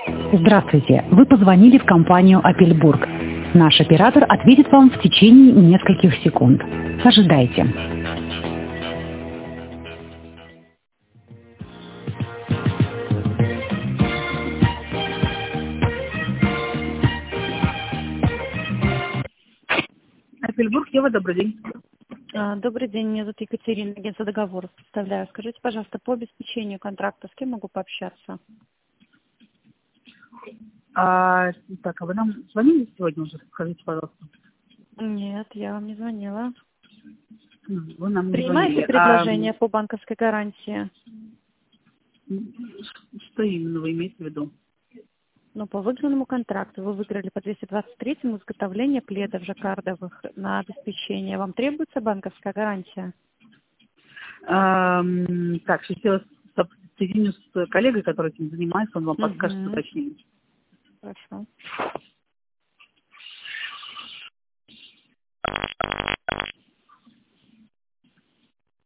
Здравствуйте. Вы позвонили в компанию «Апельбург». Наш оператор ответит вам в течение нескольких секунд. Ожидайте. Апельбург, Ева, добрый день. Добрый день, меня зовут Екатерина, агентство договоров представляю. Скажите, пожалуйста, по обеспечению контракта с кем могу пообщаться? А вы нам звонили сегодня уже? Скажите, пожалуйста. Нет, я вам не звонила. Вы нам не Принимаете звонили. предложение по банковской гарантии? Что именно вы имеете в виду? Ну, по выигранному контракту вы выиграли по 223-му изготовление пледов жаккардовых на обеспечение. Вам требуется банковская гарантия? Так, сейчас я соединю с коллегой, который этим занимается, он вам подскажет, уточнение. Хорошо.